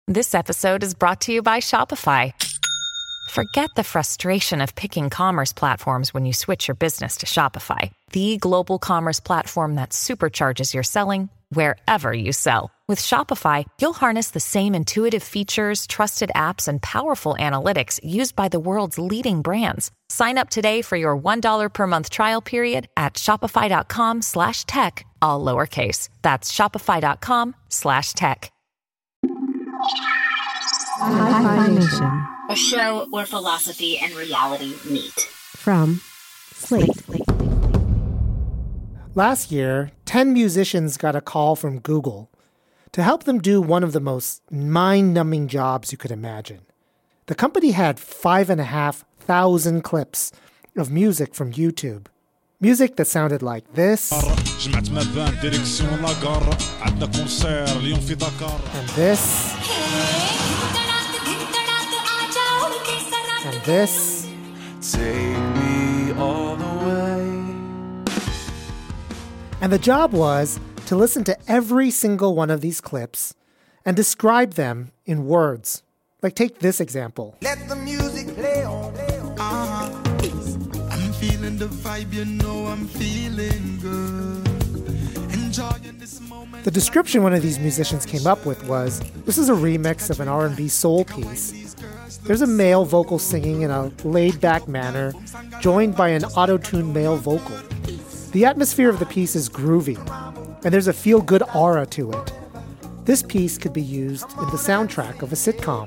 This episode is brought to you by Shopify. Forget the frustration of picking commerce platforms when you switch your business to Shopify, the global commerce platform that supercharges your selling wherever you sell. With Shopify, you'll harness the same intuitive features, trusted apps, and powerful analytics used by the world's leading brands. Sign up today for your $1 per month trial period at shopify.com/tech, all lowercase. That's shopify.com/tech. Hi-Fi Nation. A show where philosophy and reality meet. From Slate. Last year, 10 musicians got a call from Google to help them do one of the most mind-numbing jobs you could imagine. The company had 5,500 clips of music from YouTube. Music that sounded like this. And this. And this. Take me all the way. And the job was to listen to every single one of these clips and describe them in words. Like, take this example. Let the music play on. I'm feeling the vibe, you know I'm feeling good. Enjoying this moment. The description one of these musicians came up with was, this is a remix of an R&B soul piece. There's a male vocal singing in a laid-back manner, joined by an auto-tuned male vocal. The atmosphere of the piece is groovy, and there's a feel-good aura to it. This piece could be used in the soundtrack of a sitcom.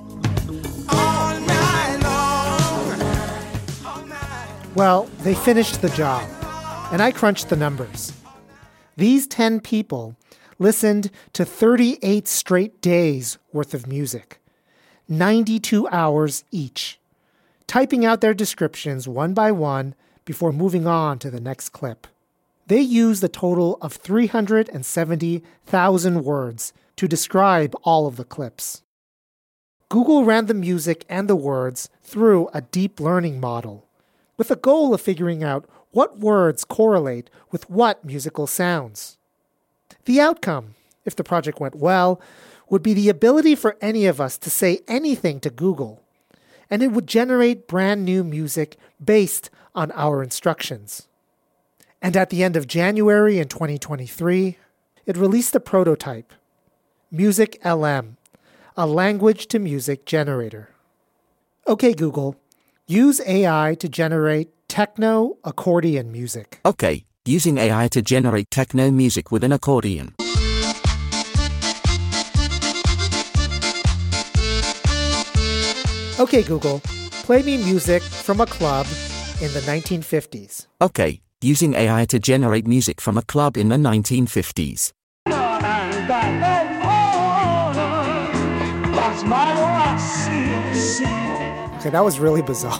Well, they finished the job, and I crunched the numbers. These 10 people listened to 38 straight days worth of music, 92 hours each, typing out their descriptions one by one before moving on to the next clip. They used a total of 370,000 words to describe all of the clips. Google ran the music and the words through a deep learning model, with the goal of figuring out what words correlate with what musical sounds. The outcome, if the project went well, would be the ability for any of us to say anything to Google, and it would generate brand new music based on our instructions. And at the end of January in 2023, it released a prototype, Music LM, a language-to-music generator. Okay, Google, use AI to generate techno accordion music. Okay, using AI to generate techno music with an accordion. Okay, Google, play me music from a club in the 1950s. Okay, using AI to generate music from a club in the 1950s. Okay, that was really bizarre.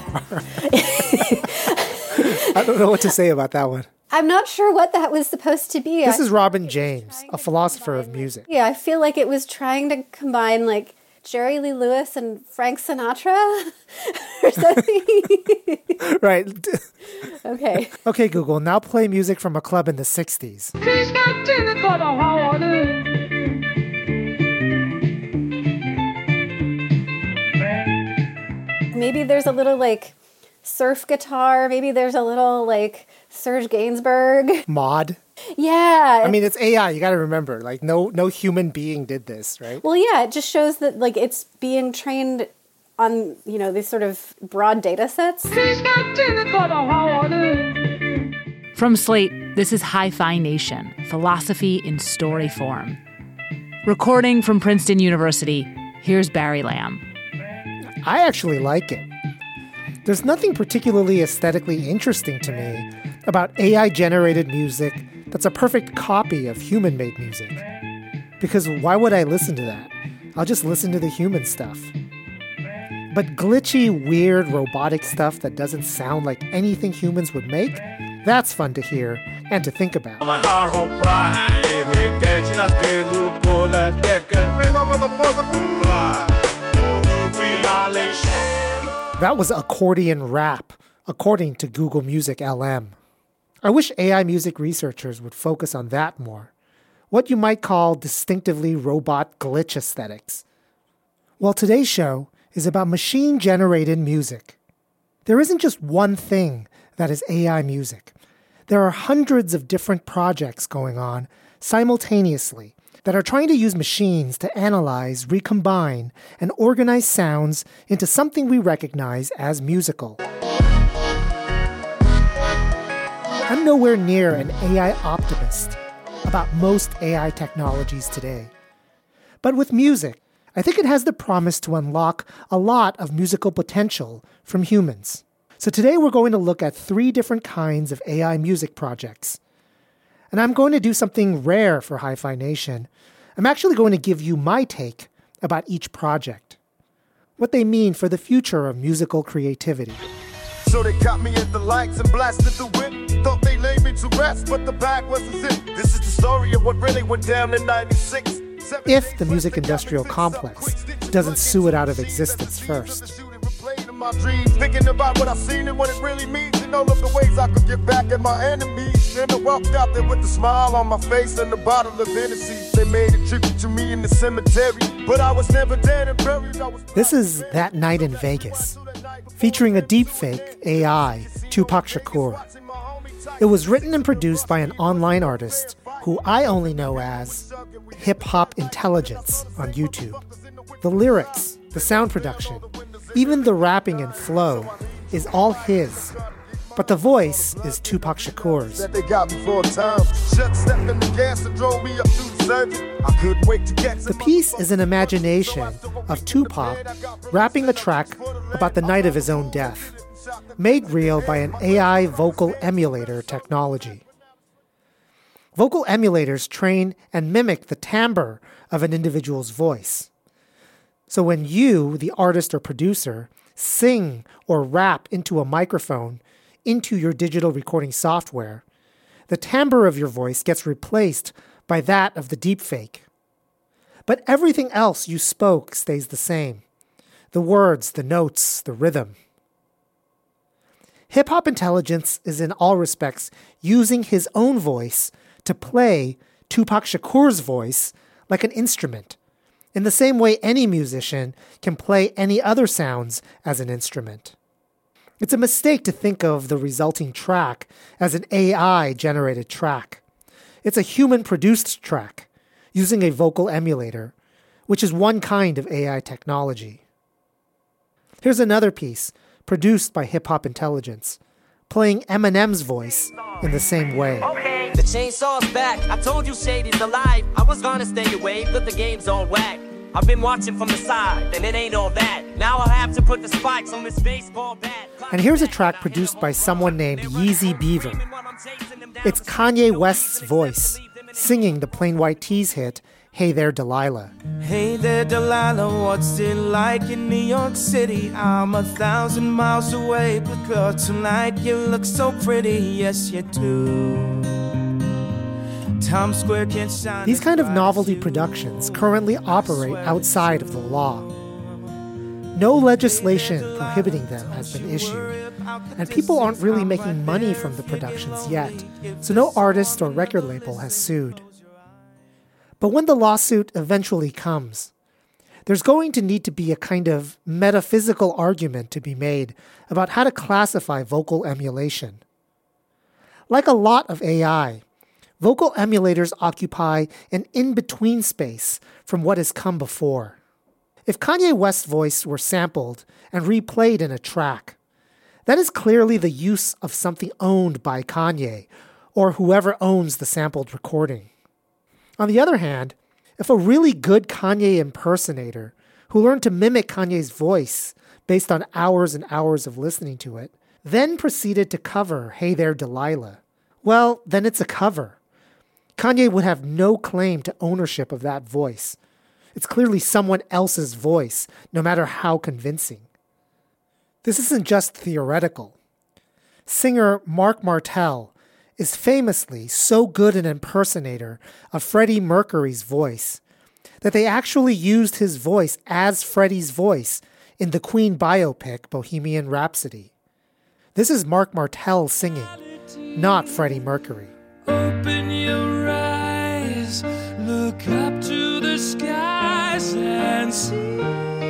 I don't know what to say about that one. I'm not sure what that was supposed to be. This is Robin James, a philosopher of music. Yeah, I feel like it was trying to combine, like, Jerry Lee Lewis and Frank Sinatra or something. Right. Okay. Okay, Google, now play music from a club in the 60s. Maybe there's a little, like, surf guitar. Maybe there's a little, like, Serge Gainsbourg. Mod. Yeah. I mean, it's AI. You got to remember, like, no human being did this, right? Well, yeah, it just shows that, like, it's being trained on, you know, these sort of broad data sets. From Slate, this is Hi-Fi Nation, philosophy in story form. Recording from Princeton University, here's Barry Lamb. I actually like it. There's nothing particularly aesthetically interesting to me about AI-generated music that's a perfect copy of human-made music. Because why would I listen to that? I'll just listen to the human stuff. But glitchy, weird, robotic stuff that doesn't sound like anything humans would make, that's fun to hear and to think about. That was accordion rap, according to Google Music LM. I wish AI music researchers would focus on that more. What you might call distinctively robot glitch aesthetics. Well, today's show is about machine-generated music. There isn't just one thing that is AI music. There are hundreds of different projects going on simultaneously that are trying to use machines to analyze, recombine, and organize sounds into something we recognize as musical. I'm nowhere near an AI optimist about most AI technologies today. But with music, I think it has the promise to unlock a lot of musical potential from humans. So today we're going to look at 3 different kinds of AI music projects. And I'm going to do something rare for Hi-Fi Nation. I'm actually going to give you my take about each project, what they mean for the future of musical creativity. So they got me at the lights and blasted the whip. Thought they laid me to rest, but the bag wasn't it. This is the story of what really went down in 96. If the music industrial complex doesn't sue it out of existence first. My dreams, thinking about what I've seen and what it really means, and all of the ways I could get back at my enemies. And I walked out there with a smile on my face and a bottle of Hennessy. They made a tribute to me in the cemetery, but I was never dead and buried. This is That Night in Vegas, featuring a deepfake AI, Tupac Shakur. It was written and produced by an online artist who I only know as Hip Hop Intelligence on YouTube. The lyrics, the sound production, even the rapping and flow is all his, but the voice is Tupac Shakur's. The piece is an imagination of Tupac rapping a track about the night of his own death, made real by an AI vocal emulator technology. Vocal emulators train and mimic the timbre of an individual's voice. So when you, the artist or producer, sing or rap into a microphone, into your digital recording software, the timbre of your voice gets replaced by that of the deepfake. But everything else you spoke stays the same. The words, the notes, the rhythm. Hip Hop Intelligence is in all respects using his own voice to play Tupac Shakur's voice like an instrument, in the same way any musician can play any other sounds as an instrument. It's a mistake to think of the resulting track as an AI-generated track. It's a human-produced track, using a vocal emulator, which is one kind of AI technology. Here's another piece, produced by Hip Hop Intelligence, playing Eminem's voice in the same way. Okay, the chainsaw's back. I told you Shady's alive. I was gonna stay away, but the game's all whack. I've been watching from the side, and it ain't all that. Now I'll have to put the spikes on this baseball bat. And here's a track produced by someone named Yeezy Beaver. It's Kanye West's voice, singing the Plain White T's hit, Hey There Delilah. Hey there Delilah, what's it like in New York City? I'm 1,000 miles away, but girl, tonight you look so pretty, yes you do. Times Square can't shine. These kind of novelty productions currently operate outside of the law. No legislation prohibiting them has been issued, and people aren't really making money from the productions yet, so no artist or record label has sued. But when the lawsuit eventually comes, there's going to need to be a kind of metaphysical argument to be made about how to classify vocal emulation. Like a lot of AI, vocal emulators occupy an in-between space from what has come before. If Kanye West's voice were sampled and replayed in a track, that is clearly the use of something owned by Kanye or whoever owns the sampled recording. On the other hand, if a really good Kanye impersonator who learned to mimic Kanye's voice based on hours and hours of listening to it, then proceeded to cover Hey There Delilah, well, then it's a cover. Kanye would have no claim to ownership of that voice. It's clearly someone else's voice, no matter how convincing. This isn't just theoretical. Singer Mark Martel is famously so good an impersonator of Freddie Mercury's voice that they actually used his voice as Freddie's voice in the Queen biopic Bohemian Rhapsody. This is Mark Martel singing, not Freddie Mercury. Open your eyes, look up to the sky. eyes and see.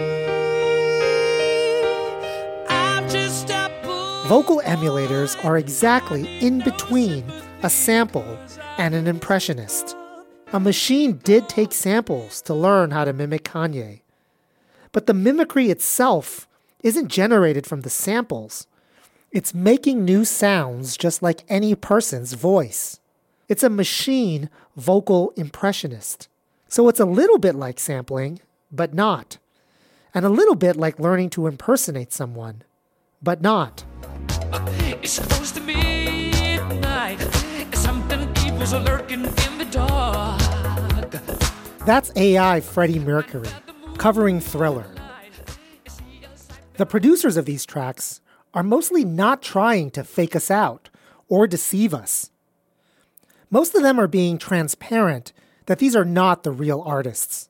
I'm just a fool. Vocal emulators are exactly in between a sample and an impressionist. A machine did take samples to learn how to mimic Kanye. But the mimicry itself isn't generated from the samples. It's making new sounds just like any person's voice. It's a machine vocal impressionist. So it's a little bit like sampling, but not. And a little bit like learning to impersonate someone, but not. It's supposed to be midnight. Something evil's lurking in the dark. That's AI Freddie Mercury, covering Thriller. The producers of these tracks are mostly not trying to fake us out or deceive us. Most of them are being transparent that these are not the real artists.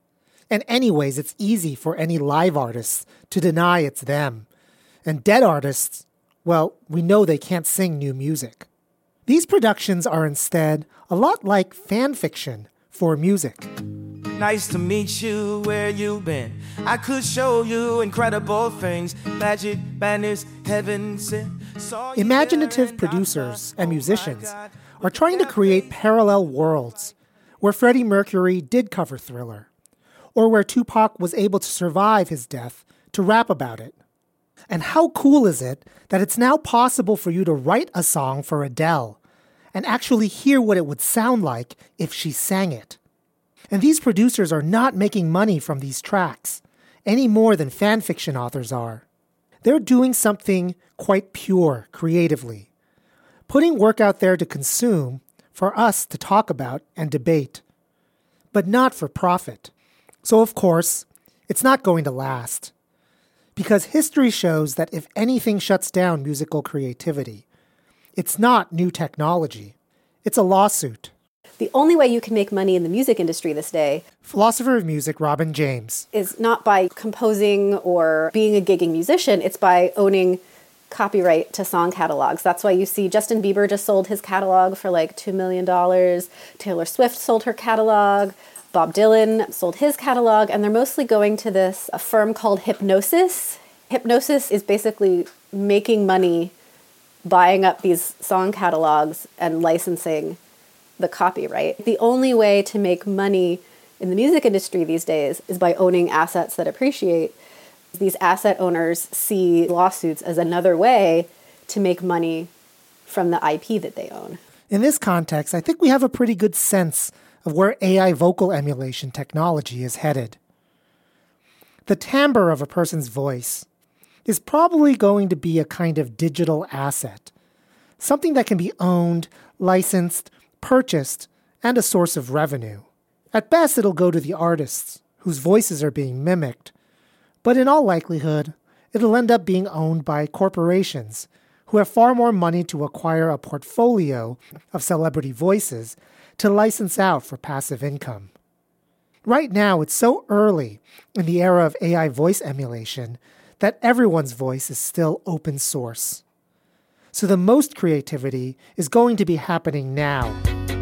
And anyways, it's easy for any live artists to deny it's them. And dead artists, well, we know they can't sing new music. These productions are instead a lot like fan fiction for music. Nice to meet you where you've been. I could show you incredible things. Magic, madness, heaven sent. Imaginative producers and musicians are trying to create parallel worlds where Freddie Mercury did cover Thriller, or where Tupac was able to survive his death to rap about it. And how cool is it that it's now possible for you to write a song for Adele and actually hear what it would sound like if she sang it? And these producers are not making money from these tracks, any more than fan fiction authors are. They're doing something quite pure creatively, putting work out there to consume for us to talk about and debate, but not for profit. So of course, it's not going to last. Because history shows that if anything shuts down musical creativity, it's not new technology, it's a lawsuit. The only way you can make money in the music industry this day, philosopher of music Robin James, is not by composing or being a gigging musician, it's by owning copyright to song catalogs. That's why you see Justin Bieber just sold his catalog for like $2 million. Taylor Swift sold her catalog. Bob Dylan sold his catalog, and they're mostly going to a firm called Hipgnosis. Hipgnosis is basically making money buying up these song catalogs and licensing the copyright. The only way to make money in the music industry these days is by owning assets that appreciate. These asset owners see lawsuits as another way to make money from the IP that they own. In this context, I think we have a pretty good sense of where AI vocal emulation technology is headed. The timbre of a person's voice is probably going to be a kind of digital asset, something that can be owned, licensed, purchased, and a source of revenue. At best, it'll go to the artists, whose voices are being mimicked, but in all likelihood, it'll end up being owned by corporations who have far more money to acquire a portfolio of celebrity voices to license out for passive income. Right now, it's so early in the era of AI voice emulation that everyone's voice is still open source. So the most creativity is going to be happening now.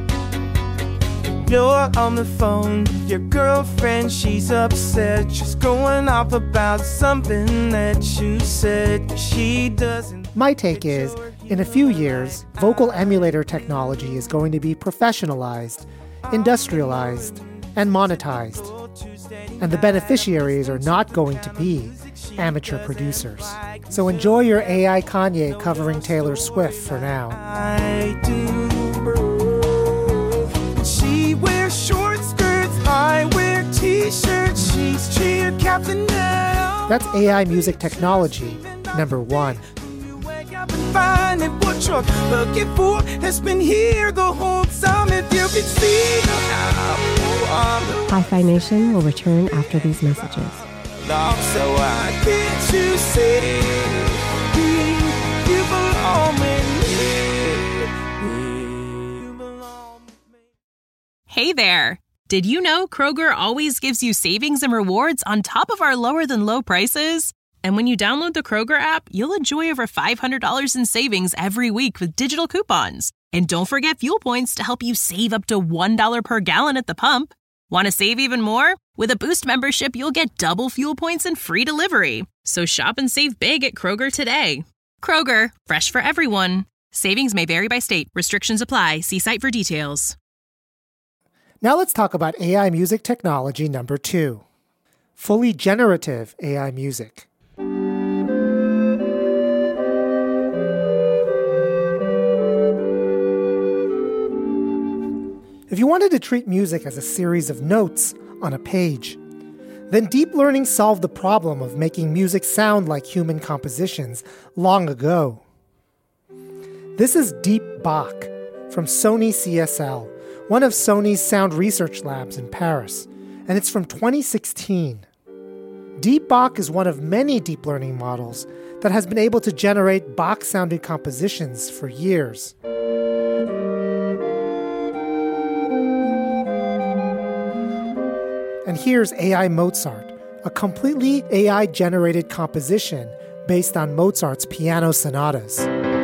You're on the phone with your girlfriend, she's upset. She's going off about something that you said. She doesn't. My take is, in a few years, vocal emulator technology is going to be professionalized, industrialized, and monetized. And the beneficiaries are not going to be amateur producers. So enjoy your AI Kanye covering Taylor Swift for now. I do. She wears short skirts, I wear t-shirts, she's cheer captain now. That's AI music technology, number 1. Find it, what you're looking for has been here the whole time. If you could see Hi-Fi Nation will return after these messages. So why can't you see you belong with me? Hey there! Did you know Kroger always gives you savings and rewards on top of our lower-than-low prices? And when you download the Kroger app, you'll enjoy over $500 in savings every week with digital coupons. And don't forget fuel points to help you save up to $1 per gallon at the pump. Want to save even more? With a Boost membership, you'll get double fuel points and free delivery. So shop and save big at Kroger today. Kroger, fresh for everyone. Savings may vary by state. Restrictions apply. See site for details. Now let's talk about AI music technology number 2. Fully generative AI music. If you wanted to treat music as a series of notes on a page, then deep learning solved the problem of making music sound like human compositions long ago. This is Deep Bach from Sony CSL, one of Sony's sound research labs in Paris, and it's from 2016. Deep Bach is one of many deep learning models that has been able to generate Bach-sounding compositions for years. And here's AI Mozart, a completely AI-generated composition based on Mozart's piano sonatas.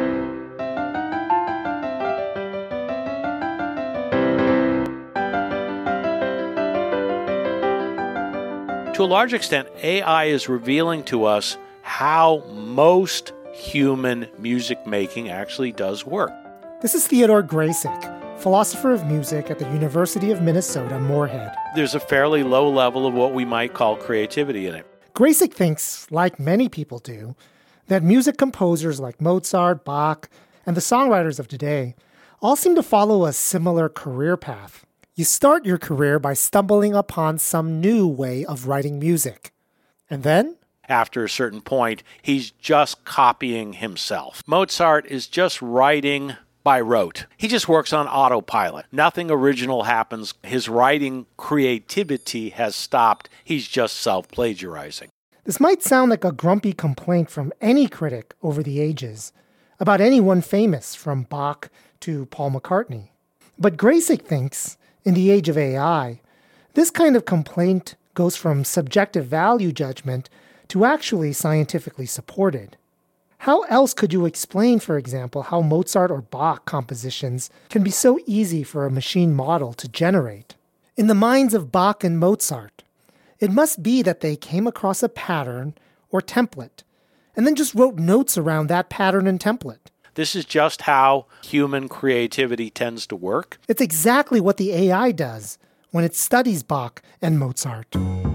To a large extent, AI is revealing to us how most human music making actually does work. This is Theodore Graysick, philosopher of music at the University of Minnesota, Moorhead. There's a fairly low level of what we might call creativity in it. Graysick thinks, like many people do, that music composers like Mozart, Bach, and the songwriters of today all seem to follow a similar career path. You start your career by stumbling upon some new way of writing music. And then? After a certain point, he's just copying himself. Mozart is just writing by rote. He just works on autopilot. Nothing original happens. His writing creativity has stopped. He's just self-plagiarizing. This might sound like a grumpy complaint from any critic over the ages about anyone famous, from Bach to Paul McCartney. But Graysick thinks, in the age of AI, this kind of complaint goes from subjective value judgment to actually scientifically supported. How else could you explain, for example, how Mozart or Bach compositions can be so easy for a machine model to generate? In the minds of Bach and Mozart, it must be that they came across a pattern or template and then just wrote notes around that pattern and template. This is just how human creativity tends to work. It's exactly what the AI does when it studies Bach and Mozart.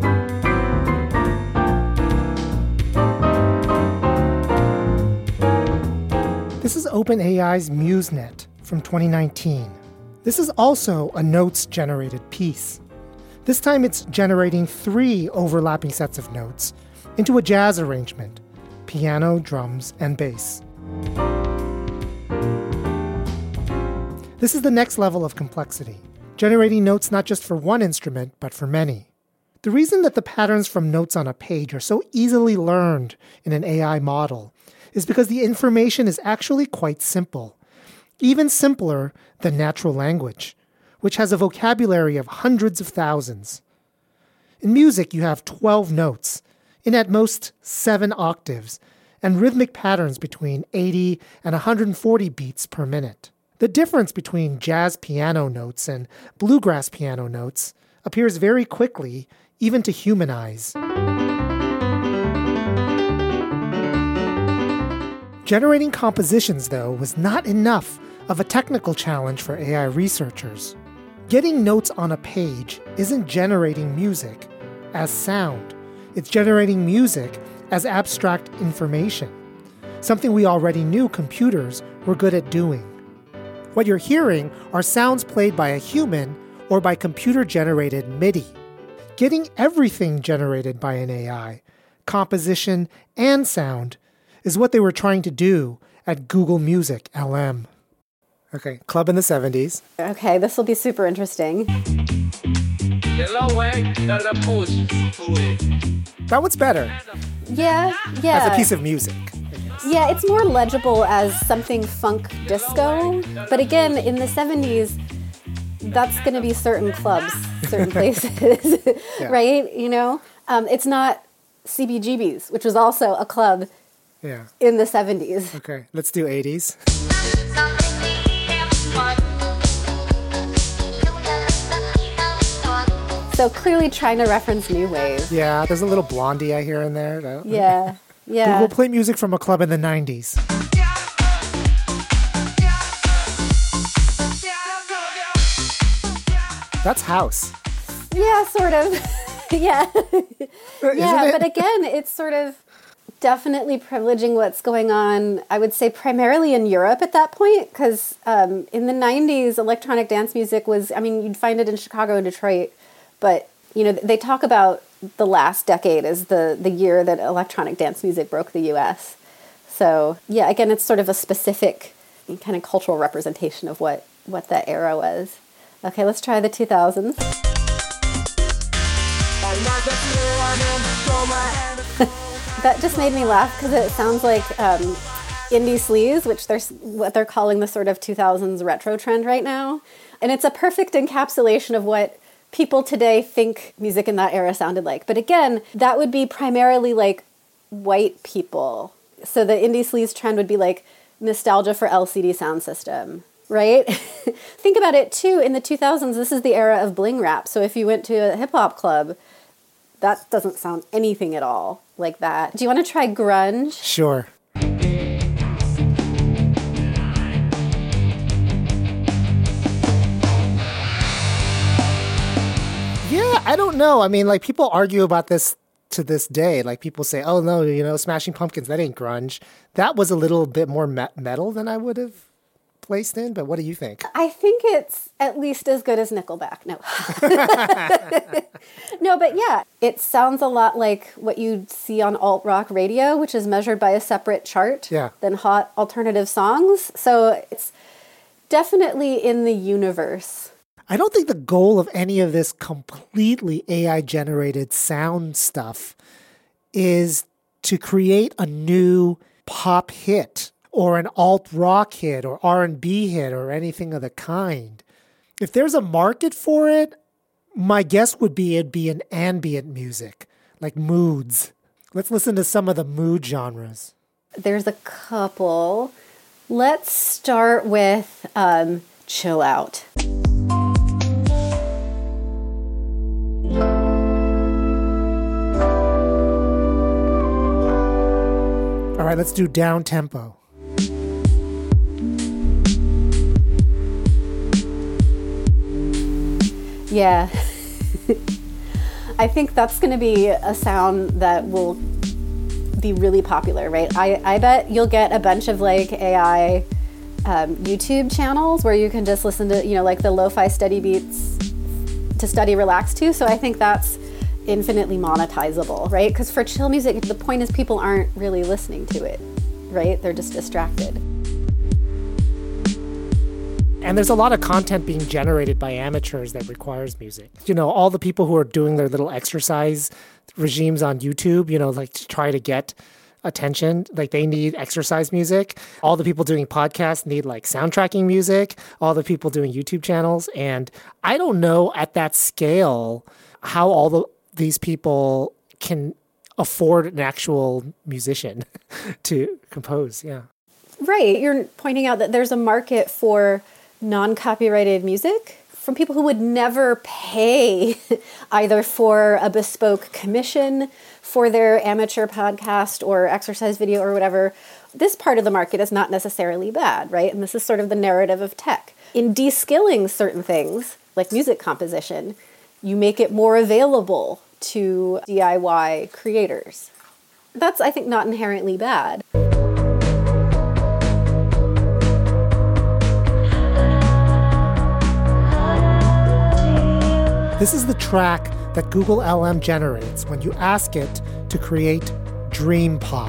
This is OpenAI's MuseNet from 2019. This is also a notes-generated piece. This time it's generating 3 overlapping sets of notes into a jazz arrangement: piano, drums, and bass. This is the next level of complexity, generating notes not just for one instrument, but for many. The reason that the patterns from notes on a page are so easily learned in an AI model is because the information is actually quite simple, even simpler than natural language, which has a vocabulary of hundreds of thousands. In music, you have 12 notes, in at most 7 octaves, and rhythmic patterns between 80 and 140 beats per minute. The difference between jazz piano notes and bluegrass piano notes appears very quickly, even to human eyes. Generating compositions, though, was not enough of a technical challenge for AI researchers. Getting notes on a page isn't generating music as sound. It's generating music as abstract information, something we already knew computers were good at doing. What you're hearing are sounds played by a human or by computer-generated MIDI. Getting everything generated by an AI, composition and sound, is what they were trying to do at Google Music LM. Okay, club in the 70s. Okay, this will be super interesting. That one's better. Yeah. As a piece of music. Yeah, it's more legible as something funk disco. But again, in the 70s, that's going to be certain clubs, certain places, yeah. Right? You know? It's not CBGB's, which was also a club in the 70s. Okay, let's do 80s. So clearly trying to reference new wave. Yeah, there's a little Blondie I hear in there. Yeah. Google play music from a club in the 90s. That's house. Yeah, sort of. Yeah. Yeah, but again, it's sort of definitely privileging what's going on, I would say primarily in Europe at that point, because in the 90s, electronic dance music was, I mean, you'd find it in Chicago and Detroit, but, you know, they talk about the last decade as the year that electronic dance music broke the U.S. So, yeah, again, it's sort of a specific kind of cultural representation of what that era was. Okay, let's try the 2000s. That just made me laugh because it sounds like indie sleaze, which what they're calling the sort of 2000s retro trend right now. And it's a perfect encapsulation of what people today think music in that era sounded like. But again, that would be primarily like white people. So the indie sleaze trend would be like nostalgia for LCD sound system, right? Think about it too, in the 2000s, this is the era of bling rap. So if you went to a hip hop club, that doesn't sound anything at all like that. Do you want to try grunge? Sure. Yeah, I don't know. I mean, like, people argue about this to this day. Like, people say, oh, no, you know, Smashing Pumpkins, that ain't grunge. That was a little bit more metal than I would have placed in, but what do you think? I think it's at least as good as Nickelback. No. No, but yeah, it sounds a lot like what you'd see on alt-rock radio, which is measured by a separate chart than hot alternative songs. So it's definitely in the universe. I don't think the goal of any of this completely AI-generated sound stuff is to create a new pop hit or an alt-rock hit or R&B hit or anything of the kind. If there's a market for it, my guess would be it'd be in ambient music, like moods. Let's listen to some of the mood genres. There's a couple. Let's start with chill out. All right, let's do down tempo. Yeah. I think that's going to be a sound that will be really popular, right? I bet you'll get a bunch of like AI YouTube channels where you can just listen to, you know, like the lo-fi study beats to study relax to. So I think that's infinitely monetizable, right? Because for chill music, the point is people aren't really listening to it, right? They're just distracted. And there's a lot of content being generated by amateurs that requires music. You know, all the people who are doing their little exercise regimes on YouTube, you know, like to try to get attention, like they need exercise music. All the people doing podcasts need like soundtracking music. All the people doing YouTube channels. And I don't know at that scale how all these people can afford an actual musician to compose. Yeah. Right. You're pointing out that there's a market for non-copyrighted music from people who would never pay either for a bespoke commission for their amateur podcast or exercise video or whatever. This part of the market is not necessarily bad, right? And this is sort of the narrative of tech. In de-skilling certain things, like music composition, you make it more available to DIY creators. That's, I think, not inherently bad. This is the track that Google LM generates when you ask it to create dream pop.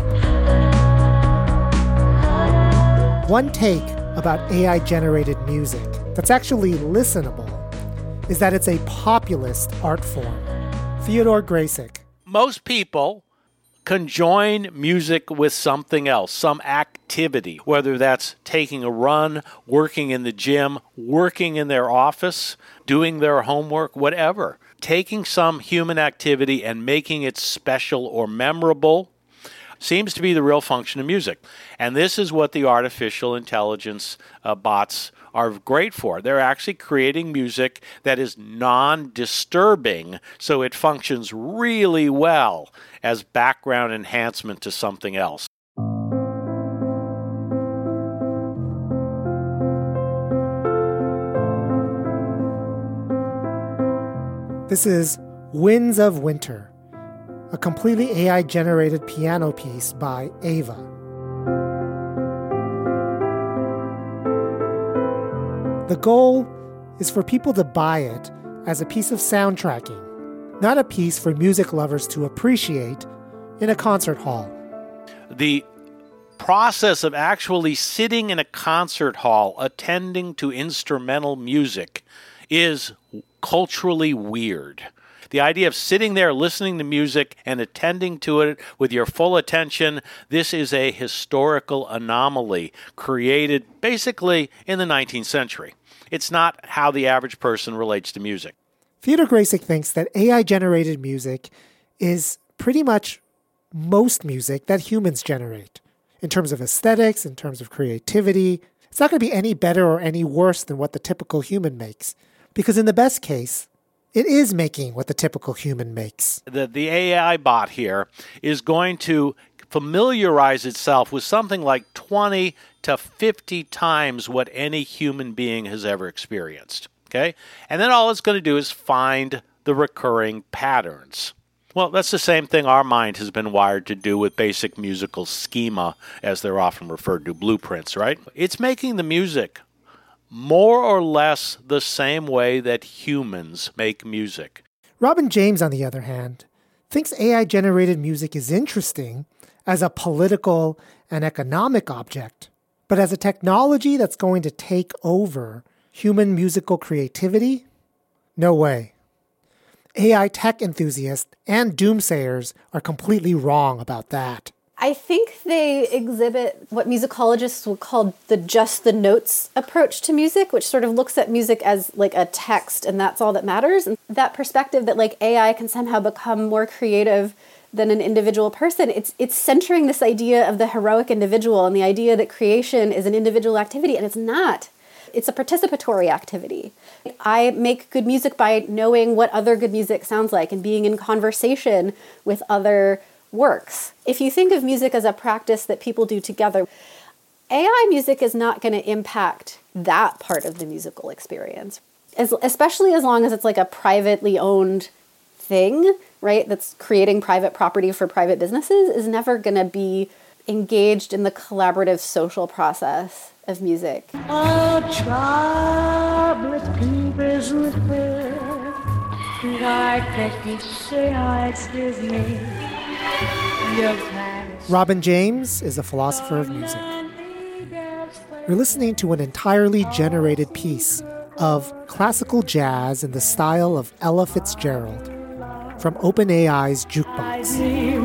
One take about AI-generated music that's actually listenable is that it's a populist art form. Theodore Graysick. Most people conjoin music with something else, some activity, whether that's taking a run, working in the gym, working in their office, doing their homework, whatever. Taking some human activity and making it special or memorable. seems to be the real function of music. And this is what the artificial intelligence bots are great for. They're actually creating music that is non-disturbing, so it functions really well as background enhancement to something else. This is Winds of Winter, a completely AI-generated piano piece by Ava. The goal is for people to buy it as a piece of soundtracking, not a piece for music lovers to appreciate in a concert hall. The process of actually sitting in a concert hall attending to instrumental music is culturally weird. The idea of sitting there listening to music and attending to it with your full attention, this is a historical anomaly created basically in the 19th century. It's not how the average person relates to music. Theodore Graysick thinks that AI-generated music is pretty much most music that humans generate. In terms of aesthetics, in terms of creativity, it's not going to be any better or any worse than what the typical human makes. Because in the best case, it is making what the typical human makes. The AI bot here is going to familiarize itself with something like 20 to 50 times what any human being has ever experienced. Okay? And then all it's going to do is find the recurring patterns. Well, that's the same thing our mind has been wired to do with basic musical schema, as they're often referred to, blueprints, right? It's making the music more or less the same way that humans make music. Robin James, on the other hand, thinks AI-generated music is interesting as a political and economic object, but as a technology that's going to take over human musical creativity? No way. AI tech enthusiasts and doomsayers are completely wrong about that. I think they exhibit what musicologists would call the just the notes approach to music, which sort of looks at music as like a text and that's all that matters. And that perspective that like AI can somehow become more creative than an individual person, it's centering this idea of the heroic individual and the idea that creation is an individual activity, and it's not. It's a participatory activity. I make good music by knowing what other good music sounds like and being in conversation with other works. If you think of music as a practice that people do together, AI music is not going to impact that part of the musical experience, especially as long as it's like a privately owned thing, right, that's creating private property for private businesses, is never going to be engaged in the collaborative social process of music. Oh, troubled people's with Robin James is a philosopher of music. You're listening to an entirely generated piece of classical jazz in the style of Ella Fitzgerald from OpenAI's Jukebox.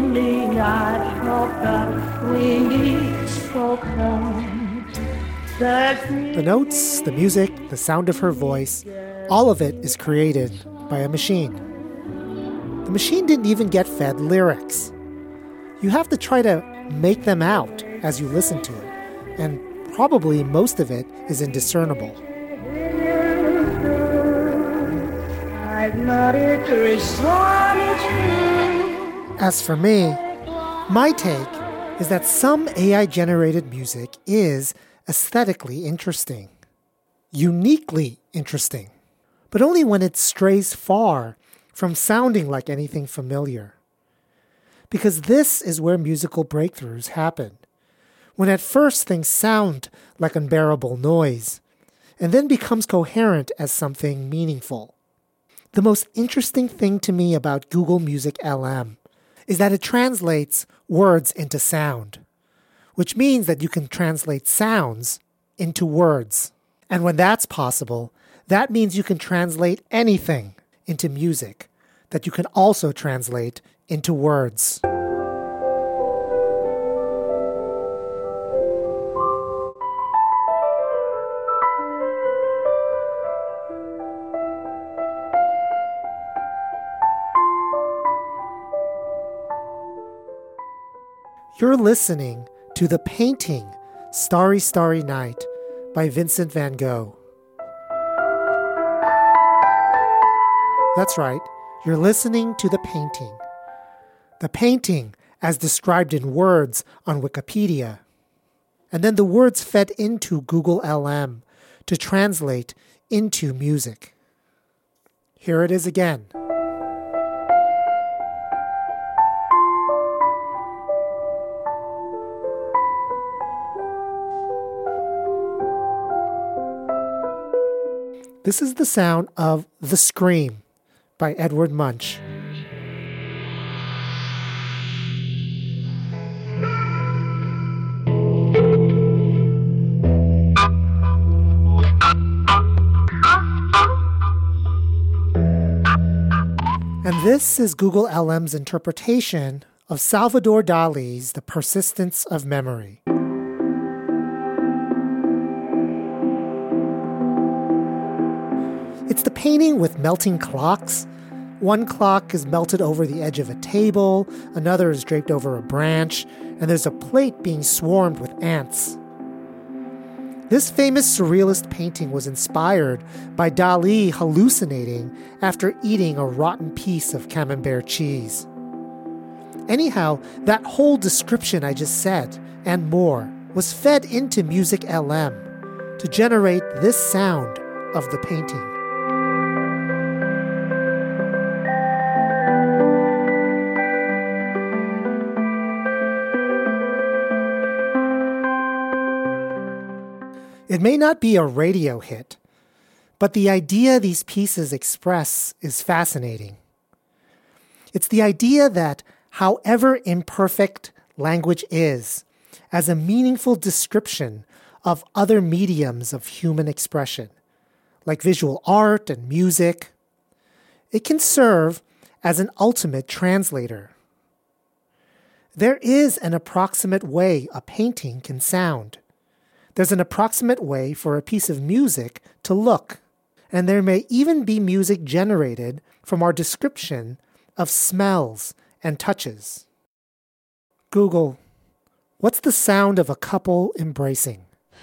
The notes, the music, the sound of her voice, all of it is created by a machine. The machine didn't even get fed lyrics. You have to try to make them out as you listen to it, and probably most of it is indiscernible. As for me, my take is that some AI-generated music is aesthetically interesting, uniquely interesting, but only when it strays far from sounding like anything familiar. Because this is where musical breakthroughs happen, when at first things sound like unbearable noise, and then becomes coherent as something meaningful. The most interesting thing to me about Google Music LM is that it translates words into sound, which means that you can translate sounds into words. And when that's possible, that means you can translate anything into music that you can also translate into words. You're listening to the painting Starry, Starry Night by Vincent van Gogh. That's right, you're listening to the painting. The painting as described in words on Wikipedia. And then the words fed into Google LM to translate into music. Here it is again. This is the sound of The Scream by Edward Munch. And this is Google LM's interpretation of Salvador Dali's The Persistence of Memory. It's the painting with melting clocks. One clock is melted over the edge of a table, another is draped over a branch, and there's a plate being swarmed with ants. This famous surrealist painting was inspired by Dali hallucinating after eating a rotten piece of camembert cheese. Anyhow, that whole description I just said, and more, was fed into Music LM to generate this sound of the painting. It may not be a radio hit, but the idea these pieces express is fascinating. It's the idea that however imperfect language is, as a meaningful description of other mediums of human expression, like visual art and music, it can serve as an ultimate translator. There is an approximate way a painting can sound. There's an approximate way for a piece of music to look, and there may even be music generated from our description of smells and touches. Google, what's the sound of a couple embracing?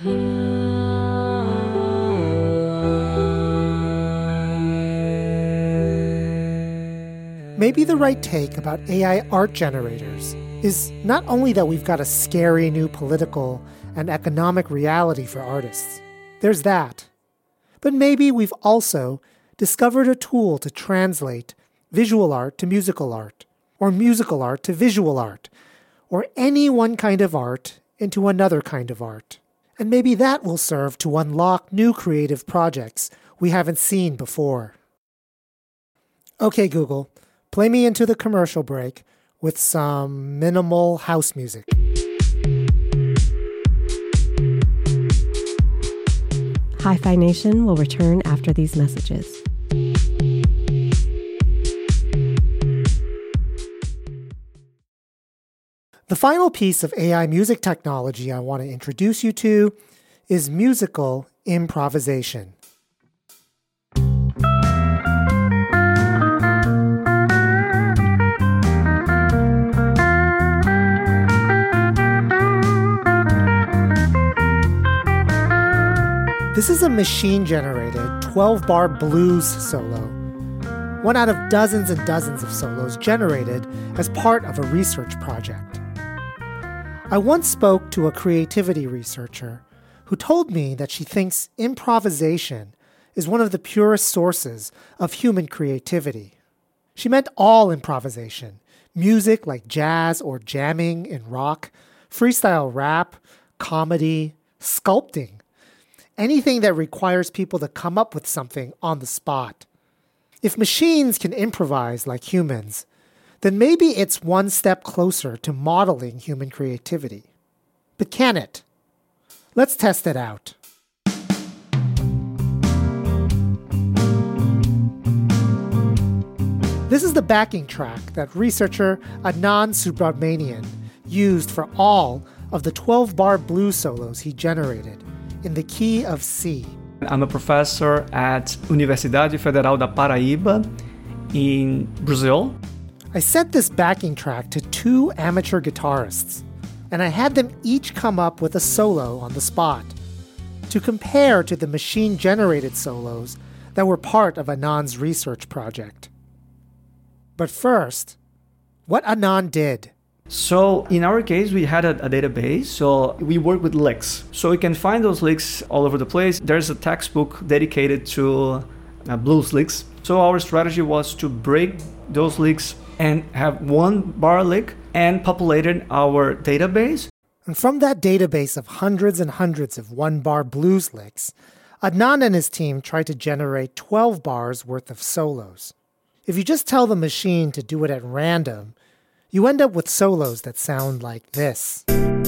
Maybe the right take about AI art generators is not only that we've got a scary new political and economic reality for artists. There's that. But maybe we've also discovered a tool to translate visual art to musical art, or musical art to visual art, or any one kind of art into another kind of art. And maybe that will serve to unlock new creative projects we haven't seen before. Okay, Google, play me into the commercial break with some minimal house music. Hi-Fi Nation will return after these messages. The final piece of AI music technology I want to introduce you to is musical improvisation. This is a machine-generated 12-bar blues solo, one out of dozens and dozens of solos generated as part of a research project. I once spoke to a creativity researcher who told me that she thinks improvisation is one of the purest sources of human creativity. She meant all improvisation, music like jazz or jamming in rock, freestyle rap, comedy, sculpting, anything that requires people to come up with something on the spot. If machines can improvise like humans, then maybe it's one step closer to modeling human creativity. But can it? Let's test it out. This is the backing track that researcher Adnan Subramanian used for all of the 12-bar blues solos he generated in the key of C. I'm a professor at Universidade Federal da Paraíba in Brazil. I sent this backing track to two amateur guitarists, and I had them each come up with a solo on the spot to compare to the machine-generated solos that were part of Anand's research project. But first, what Anand did. So in our case, we had a database, so we work with licks. So we can find those licks all over the place. There's a textbook dedicated to blues licks. So our strategy was to break those licks and have one bar lick and populated our database. And from that database of hundreds and hundreds of one-bar blues licks, Anand and his team tried to generate 12 bars worth of solos. If you just tell the machine to do it at random, you end up with solos that sound like this.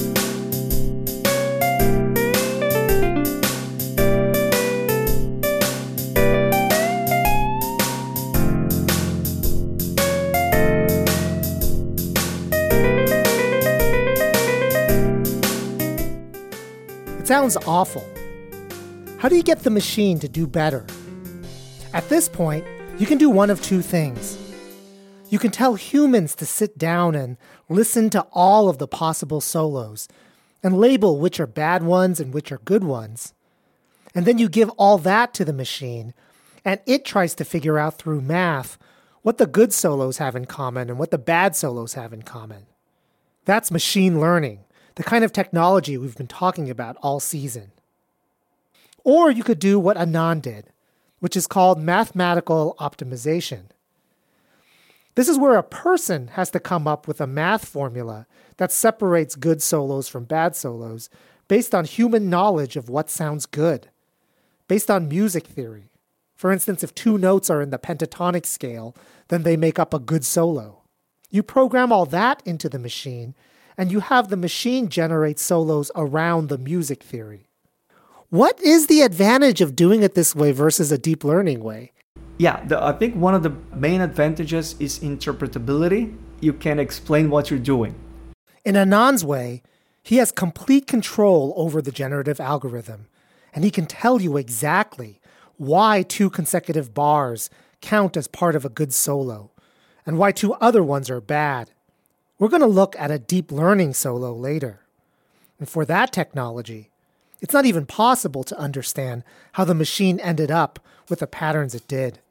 It sounds awful. How do you get the machine to do better? At this point, you can do one of two things. You can tell humans to sit down and listen to all of the possible solos and label which are bad ones and which are good ones. And then you give all that to the machine, and it tries to figure out through math what the good solos have in common and what the bad solos have in common. That's machine learning, the kind of technology we've been talking about all season. Or you could do what Anand did, which is called mathematical optimization. This is where a person has to come up with a math formula that separates good solos from bad solos based on human knowledge of what sounds good, based on music theory. For instance, if two notes are in the pentatonic scale, then they make up a good solo. You program all that into the machine, and you have the machine generate solos around the music theory. What is the advantage of doing it this way versus a deep learning way? Yeah, I think one of the main advantages is interpretability. You can explain what you're doing. In Anand's way, he has complete control over the generative algorithm, and he can tell you exactly why 2 consecutive bars count as part of a good solo, and why 2 other ones are bad. We're going to look at a deep learning solo later. And for that technology, it's not even possible to understand how the machine ended up with the patterns it did.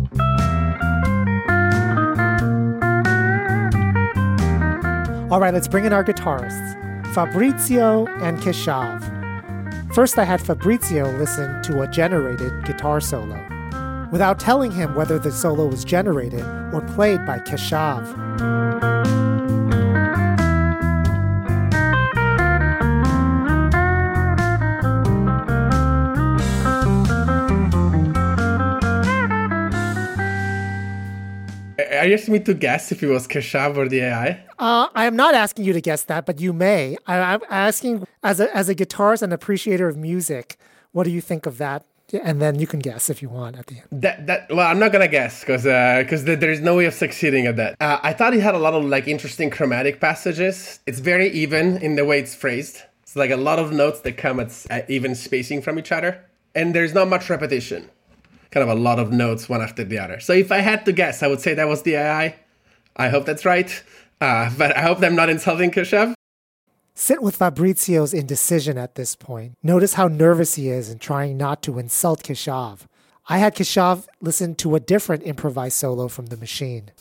All right, let's bring in our guitarists, Fabrizio and Keshav. First, I had Fabrizio listen to a generated guitar solo, without telling him whether the solo was generated or played by Keshav. Are you asking me to guess if it was Keshav or the AI? I am not asking you to guess that, but you may. I'm asking, as a guitarist and appreciator of music, what do you think of that? And then you can guess if you want at the end. Well, I'm not gonna guess because there's no way of succeeding at that. I thought it had a lot of interesting chromatic passages. It's very even in the way it's phrased. It's like a lot of notes that come at even spacing from each other, and there's not much repetition. Kind of a lot of notes one after the other. So if I had to guess, I would say that was the AI. I hope that's right. But I hope I'm not insulting Keshav. Sit with Fabrizio's indecision at this point. Notice how nervous he is in trying not to insult Keshav. I had Keshav listen to a different improvised solo from the machine.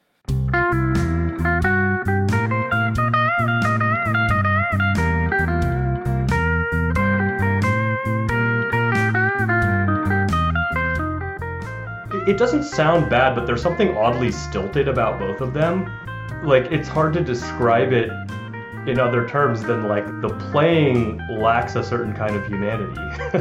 It doesn't sound bad, but there's something oddly stilted about both of them. Like, it's hard to describe it in other terms than, the playing lacks a certain kind of humanity.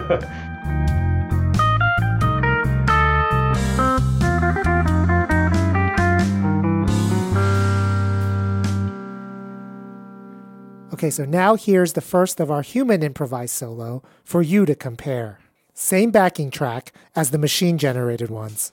Okay, so now here's the first of our human improvised solo for you to compare. Same backing track as the machine-generated ones.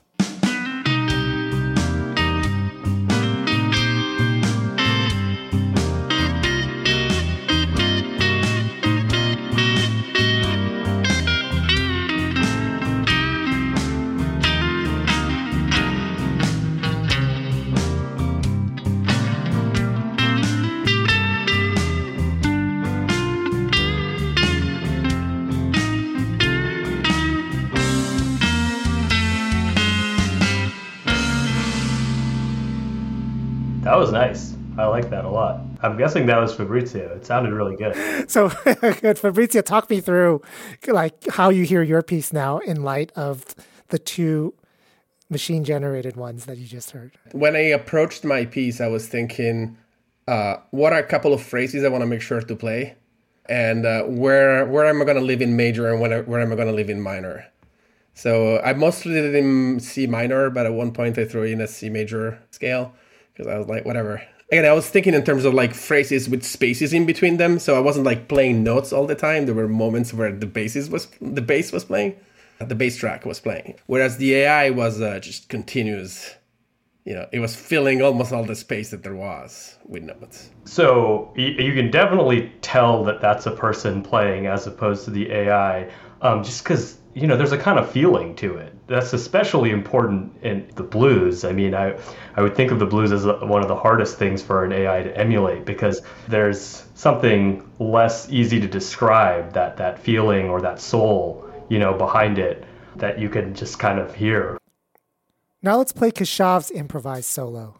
was nice. I like that a lot. I'm guessing that was Fabrizio. It sounded really good. So, good. Fabrizio, talk me through like how you hear your piece now in light of the two machine-generated ones that you just heard. When I approached my piece, I was thinking, what are a couple of phrases I want to make sure to play? And where am I going to live in major and where am I going to live in minor? So I mostly did it in C minor, but at one point I threw in a C major scale because I was like, whatever. Again, I was thinking in terms of like phrases with spaces in between them. So I wasn't like playing notes all the time. There were moments where the bass was playing, the bass track was playing. Whereas the AI was just continuous. You know, it was filling almost all the space that there was with notes. So you can definitely tell that that's a person playing as opposed to the AI, just because, you know, there's a kind of feeling to it. That's especially important in the blues. I mean, I would think of the blues as one of the hardest things for an AI to emulate because there's something less easy to describe, that feeling or that soul, you know, behind it that you can just kind of hear. Now let's play Keshav's improvised solo.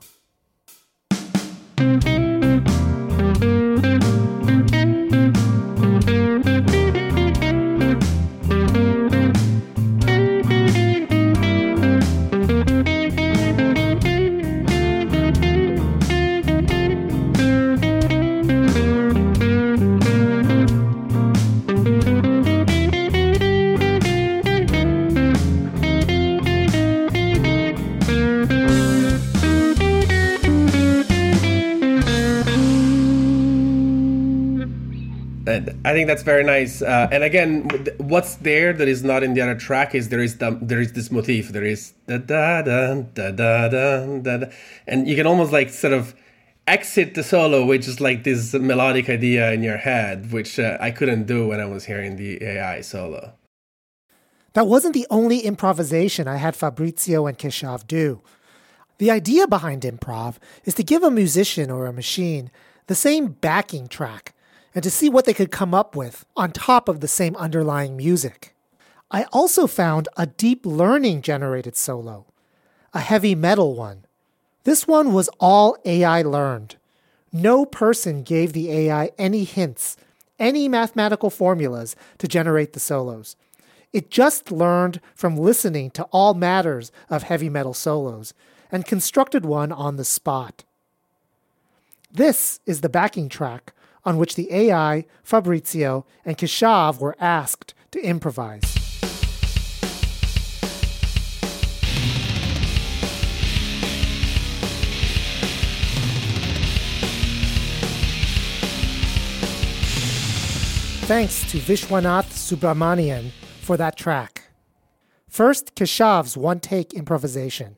I think that's very nice. And again, what's there that is not in the other track is there is this motif. There is da da da da da da da, and you can almost like sort of exit the solo with just like this melodic idea in your head, which I couldn't do when I was hearing the AI solo. That wasn't the only improvisation I had Fabrizio and Keshav do. The idea behind improv is to give a musician or a machine the same backing track and to see what they could come up with on top of the same underlying music. I also found a deep learning generated solo, a heavy metal one. This one was all AI learned. No person gave the AI any hints, any mathematical formulas to generate the solos. It just learned from listening to all matters of heavy metal solos and constructed one on the spot. This is the backing track on which the AI, Fabrizio, and Keshav were asked to improvise. Thanks to Vishwanath Subramanian for that track. First, Keshav's one-take improvisation.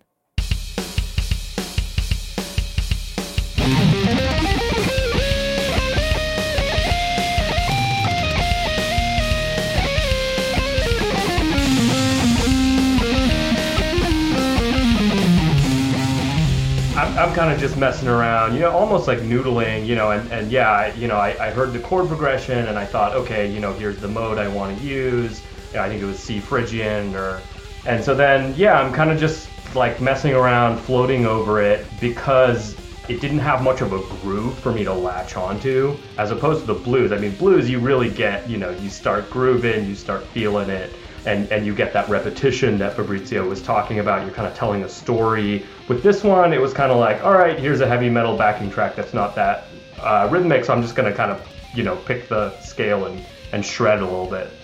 I'm kind of just messing around, you know, almost like noodling, you know, and yeah, I heard the chord progression and I thought, okay, you know, here's the mode I want to use. I think it was C Phrygian and so then, yeah, I'm kind of just like messing around, floating over it because it didn't have much of a groove for me to latch onto as opposed to the blues. I mean, blues, you really get, you know, you start grooving, you start feeling it. And you get that repetition that Fabrizio was talking about. You're kind of telling a story. With this one, it was kind of like, all right, here's a heavy metal backing track that's not that rhythmic, so I'm just going to kind of, you know, pick the scale and shred a little bit.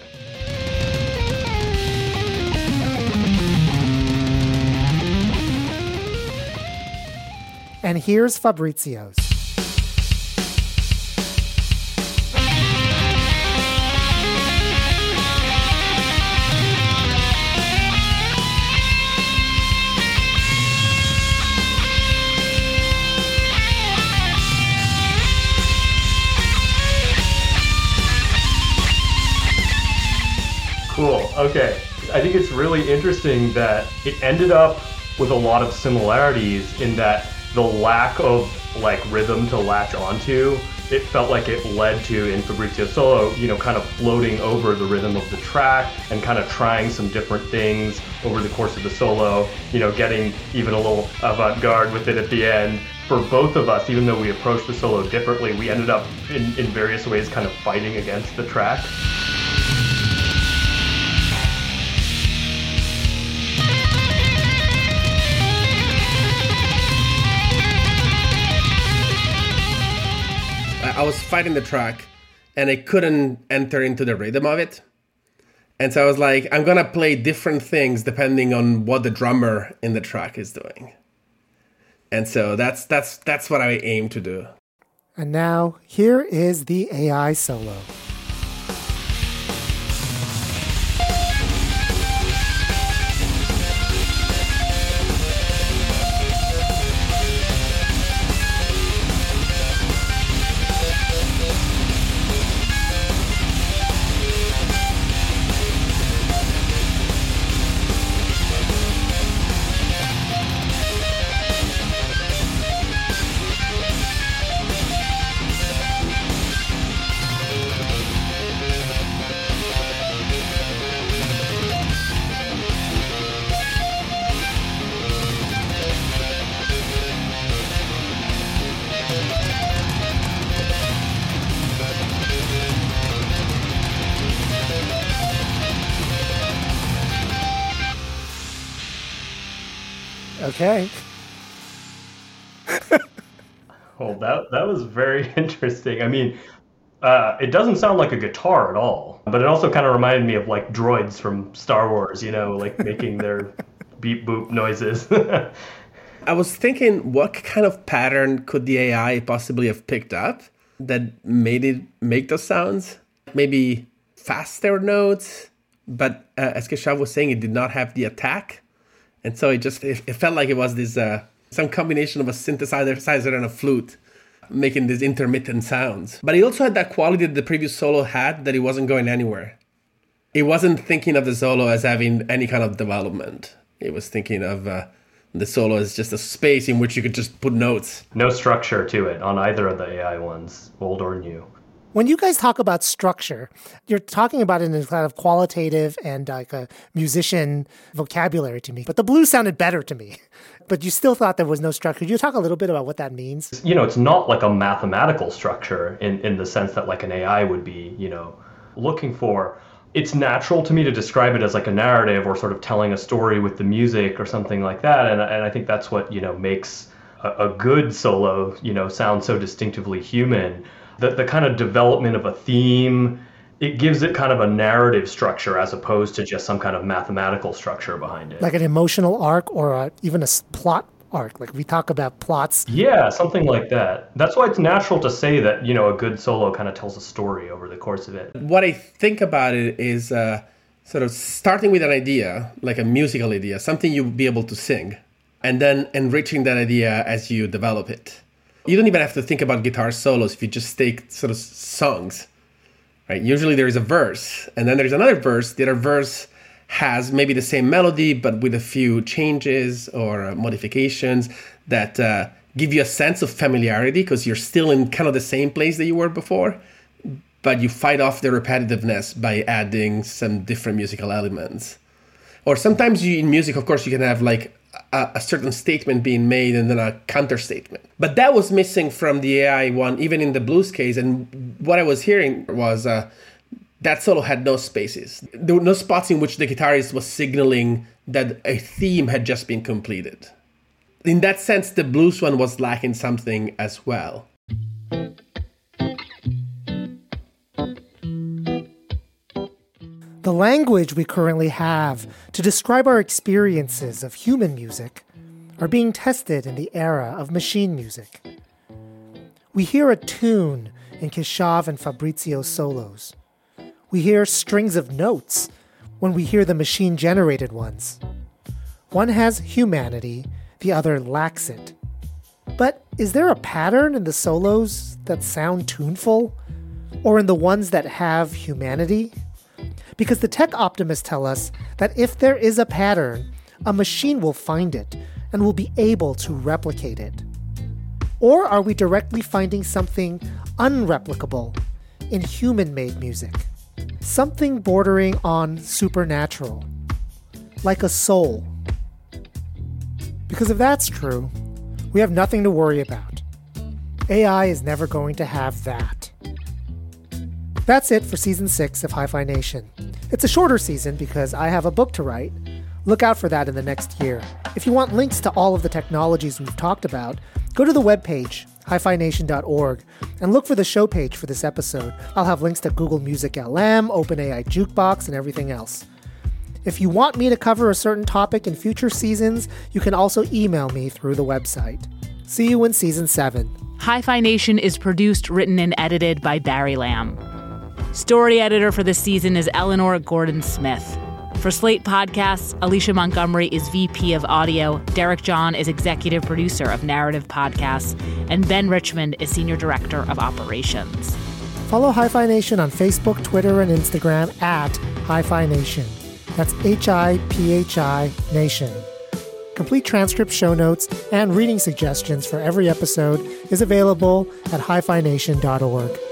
And here's Fabrizio's. Cool. Okay. I think it's really interesting that it ended up with a lot of similarities in that the lack of like rhythm to latch onto, it felt like it led to, in Fabrizio's solo, you know, kind of floating over the rhythm of the track and kind of trying some different things over the course of the solo, you know, getting even a little avant-garde with it at the end. for both of us, even though we approached the solo differently, we ended up in various ways kind of fighting against the track. I was fighting the track and I couldn't enter into the rhythm of it. And so I was like, I'm going to play different things depending on what the drummer in the track is doing. And so that's what I aim to do. And now, here is the AI solo. Okay. Oh, that was very interesting. I mean, it doesn't sound like a guitar at all, but it also kind of reminded me of like droids from Star Wars, you know, like making their beep boop noises. I was thinking, what kind of pattern could the AI possibly have picked up that made it make those sounds? Maybe faster notes, but as Keshav was saying, it did not have the attack. And so it felt like it was this some combination of a synthesizer and a flute making these intermittent sounds. But it also had that quality that the previous solo had, that it wasn't going anywhere. It wasn't thinking of the solo as having any kind of development. It was thinking of the solo as just a space in which you could just put notes. No structure to it on either of the AI ones, old or new. When you guys talk about structure, you're talking about it in a kind of qualitative and like a musician vocabulary to me. But the blues sounded better to me. But you still thought there was no structure. Could you talk a little bit about what that means? You know, it's not like a mathematical structure in the sense that like an AI would be, you know, looking for. It's natural to me to describe it as like a narrative or sort of telling a story with the music or something like that. And I think that's what, you know, makes a good solo, you know, sound so distinctively human. The kind of development of a theme, it gives it kind of a narrative structure as opposed to just some kind of mathematical structure behind it. Like an emotional arc or even a plot arc, like we talk about plots. Yeah, something like that. That's why it's natural to say that, you know, a good solo kind of tells a story over the course of it. What I think about it is sort of starting with an idea, like a musical idea, something you'll be able to sing, and then enriching that idea as you develop it. You don't even have to think about guitar solos if you just take sort of songs, right? Usually there is a verse, and then there's another verse. The other verse has maybe the same melody, but with a few changes or modifications that give you a sense of familiarity because you're still in kind of the same place that you were before, but you fight off the repetitiveness by adding some different musical elements. Or sometimes in music, of course, you can have like a certain statement being made and then a counter statement. But that was missing from the AI one, even in the blues case. And what I was hearing was that solo had no spaces. There were no spots in which the guitarist was signaling that a theme had just been completed. In that sense, the blues one was lacking something as well. The language we currently have to describe our experiences of human music are being tested in the era of machine music. We hear a tune in Keshav and Fabrizio's solos. We hear strings of notes when we hear the machine-generated ones. One has humanity, the other lacks it. But is there a pattern in the solos that sound tuneful, or in the ones that have humanity? Because the tech optimists tell us that if there is a pattern, a machine will find it and will be able to replicate it. Or are we directly finding something unreplicable in human-made music? Something bordering on supernatural, like a soul. Because if that's true, We have nothing to worry about. AI is never going to have that. That's it for Season 6 of Hi-Fi Nation. It's a shorter season because I have a book to write. Look out for that in the next year. If you want links to all of the technologies we've talked about, go to the webpage, hifination.org, and look for the show page for this episode. I'll have links to Google Music LM, OpenAI Jukebox, and everything else. If you want me to cover a certain topic in future seasons, you can also email me through the website. See you in Season 7. Hi-Fi Nation is produced, written, and edited by Barry Lamb. Story editor for this season is Eleanor Gordon-Smith. For Slate Podcasts, Alicia Montgomery is VP of Audio, Derek John is Executive Producer of Narrative Podcasts, and Ben Richmond is Senior Director of Operations. Follow Hi-Fi Nation on Facebook, Twitter, and Instagram at Hi-Fi Nation. That's HIPHI Nation. Complete transcript, show notes, and reading suggestions for every episode is available at hifination.org.